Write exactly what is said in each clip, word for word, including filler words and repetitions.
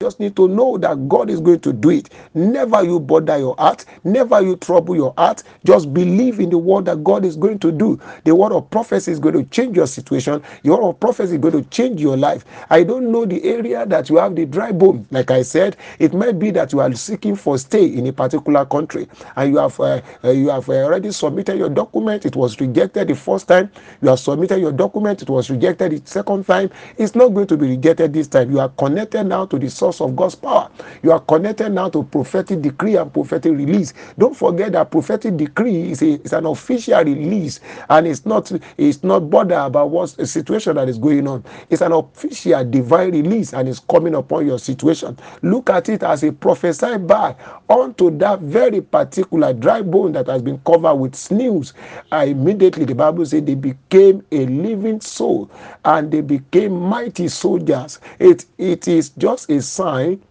just need to know that God is going to do it. Never you bother your heart. Never you trouble your heart. Just believe in the word that God is going to do. The word of prophecy is going to change your situation. The word of prophecy is going to change your life. I don't know the area that you have the dry bone. Like I said, it might be that you are seeking for stay in a particular country, and you have uh, uh, you have uh, already submitted your document. It was rejected the first time. You have submitted your document. It was rejected the second time. It's not going to be rejected this time. You are connected now to the source of God's power. You are connected now to prophetic decree and prophetic release. Don't forget that prophetic decree is, a, is an official release, and it's not it's not bother about what a situation that is going on. It's an official divine release, and it's coming upon your situation. Look at it as a prophesied by unto that very particular dry bone that has been covered with snails. Uh, immediately the Bible said they became a living soul, and they became mighty soldiers. It it is just a sign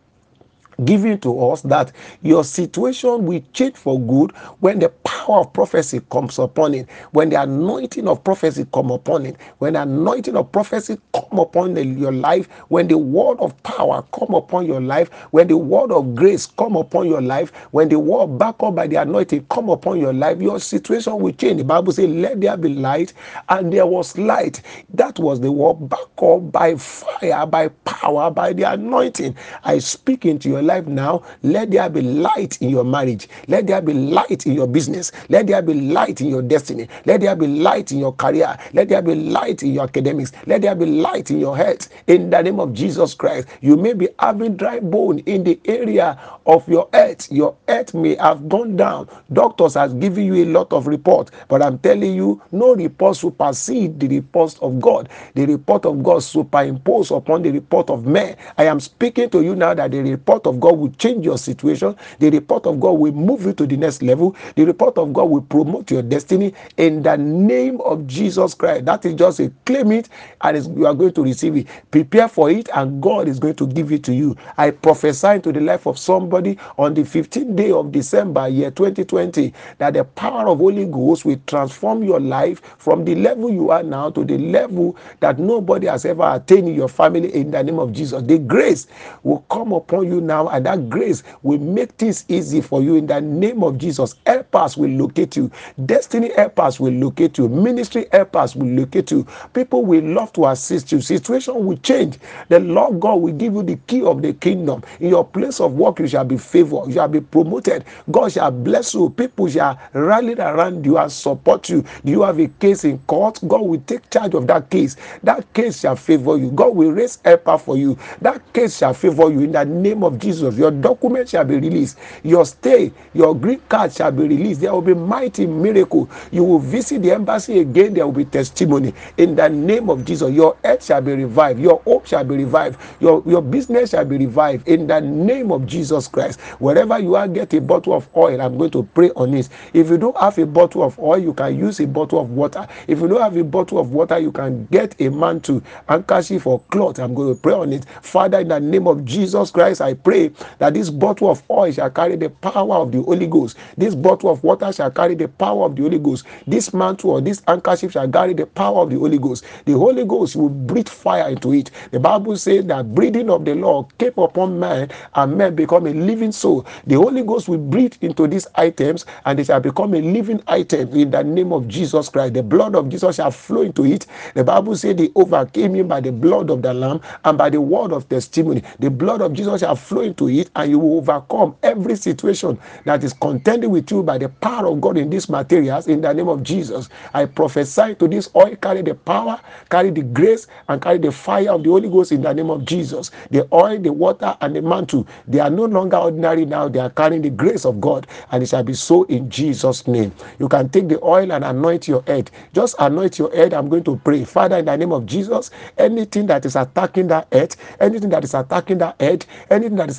given to us that your situation will change for good when the power of prophecy comes upon it, when the anointing of prophecy come upon it, when the anointing of prophecy come upon the, your life, when the word of power come upon your life, when the word of grace come upon your life, when the word backed up by the anointing come upon your life, your situation will change. The Bible says, let there be light, and there was light. That was the word backed up by fire, by power, by the anointing. I speak into your life now. Let there be light in your marriage. Let there be light in your business. Let there be light in your destiny. Let there be light in your career. Let there be light in your academics. Let there be light in your health. In the name of Jesus Christ, you may be having dry bone in the area of your health. Your health may have gone down. Doctors have given you a lot of reports, but I'm telling you, no report supersedes the report of God. The report of God superimposed upon the report of man. I am speaking to you now that the report of God will change your situation. The report of God will move you to the next level. The report of God will promote your destiny in the name of Jesus Christ. That is just a claim it, and you are going to receive it. Prepare for it, and God is going to give it to you. I prophesy into the life of somebody on the fifteenth day of December, year twenty twenty, that the power of Holy Ghost will transform your life from the level you are now to the level that nobody has ever attained in your family in the name of Jesus. The grace will come upon you now, and that grace will make things easy for you in the name of Jesus. Helpers will locate you. Destiny helpers will locate you. Ministry helpers will locate you. People will love to assist you. Situation will change. The Lord God will give you the key of the kingdom. In your place of work, you shall be favored. You shall be promoted. God shall bless you. People shall rally around you and support you. Do you have a case in court? God will take charge of that case. That case shall favor you. God will raise helper for you. That case shall favor you in the name of Jesus. Your document shall be released. Your stay, your green card shall be released. There will be mighty miracle. You will visit the embassy again. There will be testimony in the name of Jesus. Your health shall be revived. Your hope shall be revived. Your, your business shall be revived in the name of Jesus Christ. Wherever you are, get a bottle of oil. I'm going to pray on it. If you don't have a bottle of oil, you can use a bottle of water. If you don't have a bottle of water, you can get a mantle, handkerchief, or cloth. I'm going to pray on it. Father, in the name of Jesus Christ, I pray that this bottle of oil shall carry the power of the Holy Ghost. This bottle of water shall carry the power of the Holy Ghost. This mantle or this handkerchief shall carry the power of the Holy Ghost. The Holy Ghost will breathe fire into it. The Bible says that breathing of the Lord came upon man, and man become a living soul. The Holy Ghost will breathe into these items, and they shall become a living item in the name of Jesus Christ. The blood of Jesus shall flow into it. The Bible says they overcame him by the blood of the Lamb and by the word of testimony. The blood of Jesus shall flow into it, and you will overcome every situation that is contending with you by the power of God in these materials in the name of Jesus. I prophesy to this oil, carry the power, carry the grace, and carry the fire of the Holy Ghost in the name of Jesus. The oil, the water, and the mantle, they are no longer ordinary now. They are carrying the grace of God, and it shall be so in Jesus' name. You can take the oil and anoint your head. Just anoint your head. I'm going to pray. Father, in the name of Jesus, anything that is attacking that head, anything that is attacking that head, anything that is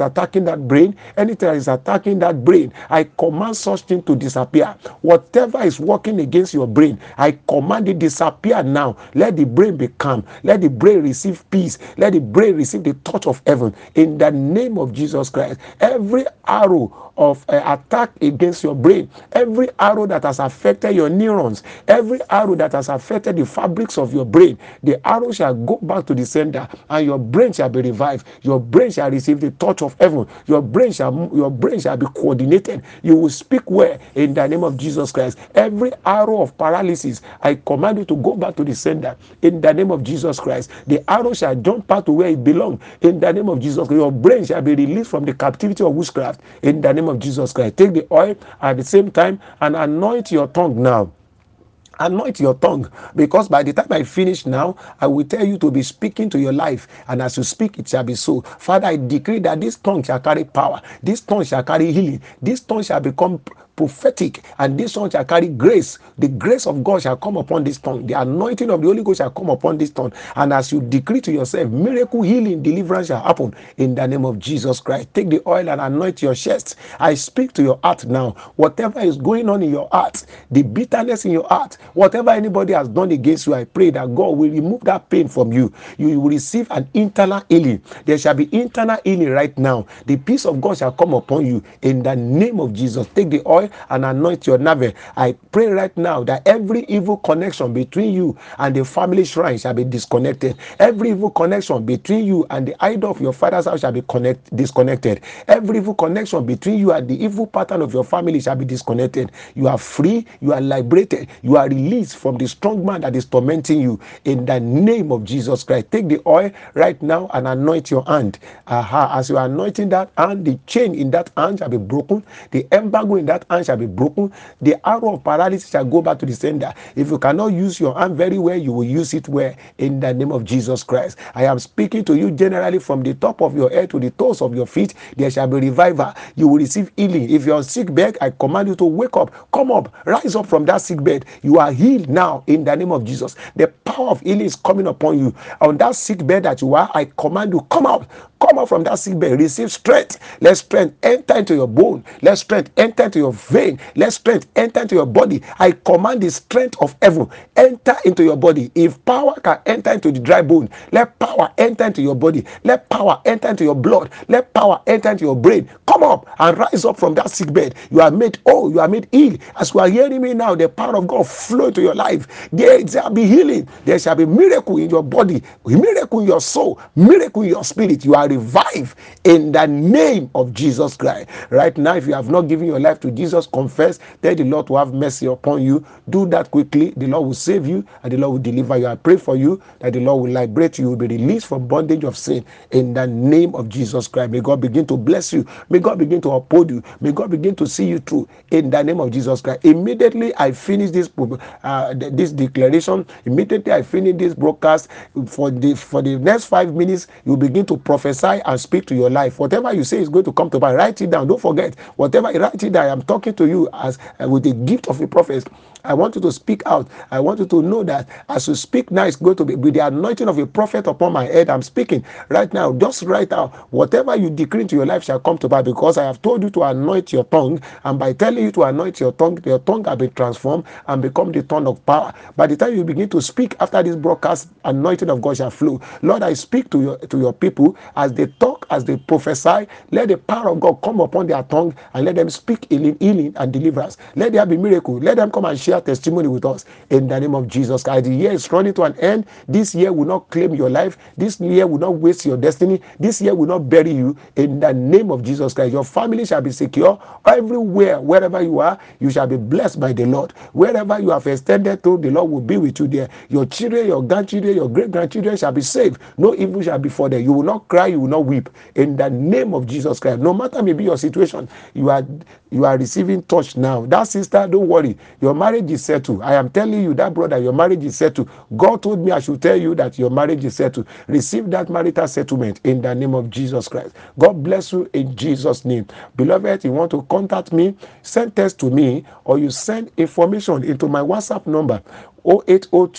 is attacking that brain, anything that is attacking that brain, I command such thing to disappear. Whatever is working against your brain, I command it disappear now. Let the brain be calm. Let the brain receive peace. Let the brain receive the touch of heaven. In the name of Jesus Christ, every arrow of uh, attack against your brain, every arrow that has affected your neurons, every arrow that has affected the fabrics of your brain, the arrow shall go back to the sender, and your brain shall be revived. Your brain shall receive the touch of heaven. Your brain shall your brain shall be coordinated. You will speak well in the name of Jesus Christ. Every arrow of paralysis, I command you to go back to the sender in the name of Jesus Christ. The arrow shall jump back to where it belongs in the name of Jesus Christ. Your brain shall be released from the captivity of witchcraft in the name of Jesus Christ. Take the oil at the same time and anoint your tongue now. Anoint your tongue, because by the time I finish now, I will tell you to be speaking to your life, and as you speak, it shall be so. Father, I decree that this tongue shall carry power, this tongue shall carry healing, this tongue shall become prophetic, and this tongue shall carry grace. The grace of God shall come upon this tongue. The anointing of the Holy Ghost shall come upon this tongue. And as you decree to yourself, miracle, healing, deliverance shall happen in the name of Jesus Christ. Take the oil and anoint your chest. I speak to your heart now. Whatever is going on in your heart, the bitterness in your heart, whatever anybody has done against you, I pray that God will remove that pain from you. You will receive an internal healing. There shall be internal healing right now. The peace of God shall come upon you in the name of Jesus. Take the oil and anoint your navel. I pray right now that every evil connection between you and the family shrine shall be disconnected. Every evil connection between you and the idol of your father's house shall be connect, disconnected. Every evil connection between you and the evil pattern of your family shall be disconnected. You are free, you are liberated, you are released from the strong man that is tormenting you in the name of Jesus Christ. Take the oil right now and anoint your hand. Aha. As you are anointing that hand, the chain in that hand shall be broken. The embargo in that hand shall be broken. The arrow of paralysis shall go back to the sender. If you cannot use your hand very well, you will use it well in the name of Jesus Christ. I am speaking to you generally from the top of your head to the toes of your feet. There shall be revival. You will receive healing. If you're on sick bed, I command you to wake up. Come up. Rise up from that sick bed. You are healed now in the name of Jesus. The power of healing is coming upon you. On that sick bed that you are, I command you, come out. Come out from that sick bed. Receive strength. Let strength enter into your bone. Let strength enter into your vein. Let strength enter into your body. I command the strength of heaven enter into your body. If power can enter into the dry bone, let power enter into your body. Let power enter into your blood. Let power enter into your brain. Come up and rise up from that sick bed. You are made whole. You are made ill. As you are hearing me now, the power of God flow into your life. There shall be healing. There shall be miracle in your body, miracle in your soul, miracle in your spirit. You are revived in the name of Jesus Christ. Right now, if you have not given your life to Jesus, confess, tell the Lord to have mercy upon you. Do that quickly. The Lord will save you and the Lord will deliver you. I pray for you that the Lord will liberate you. You will be released from bondage of sin in the name of Jesus Christ. May God begin to bless you. May God begin to uphold you. May God begin to see you through in the name of Jesus Christ. Immediately I finish this uh, this declaration. Immediately I finish this broadcast. For the for the next five minutes, you begin to prophesy and speak to your life. Whatever you say is going to come to pass. Write it down. Don't forget. Whatever you write it down, I am talking to you as uh, with the gift of a prophet. I want you to speak out. I want you to know that as you speak now, it's going to be with the anointing of a prophet upon my head. I'm speaking right now. Just write out whatever you decree into your life shall come to pass, because I have told you to anoint your tongue, and by telling you to anoint your tongue, your tongue will be transformed and become the tongue of power. By the time you begin to speak after this broadcast, anointing of God shall flow. Lord, I speak to your to your people as they talk, as they prophesy. Let the power of God come upon their tongue and let them speak healing, healing and deliverance. Let there be miracle. Let them come and share testimony with us in the name of Jesus Christ. The year is running to an end. This year will not claim your life. This year will not waste your destiny. This year will not bury you in the name of Jesus Christ. Your family shall be secure. Everywhere, wherever you are, you shall be blessed by the Lord. Wherever you have extended to, the Lord will be with you there. Your children, your grandchildren, your great-grandchildren shall be saved. No evil shall befall them. You will not cry, you will not weep in the name of Jesus Christ. No matter maybe your situation, you are you are receiving touch now. That sister, don't worry. Your marriage is settled. I am telling you, that brother, your marriage is settled. God told me I should tell you that your marriage is settled. Receive that marital settlement in the name of Jesus Christ. God bless you in Jesus' name. Beloved, you want to contact me, send text to me, or you send information into my WhatsApp number zero eight zero two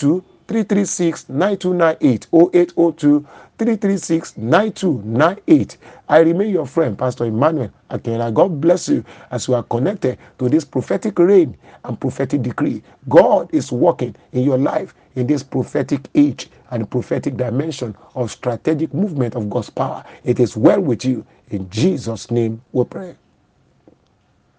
three three six, nine two nine eight. oh eight oh two, three three six, nine two nine eight. I remain your friend, Pastor Emmanuel Akinla. God bless you as you are connected to this prophetic rain and prophetic decree. God is working in your life in this prophetic age and prophetic dimension of strategic movement of God's power. It is well with you. In Jesus' name we pray.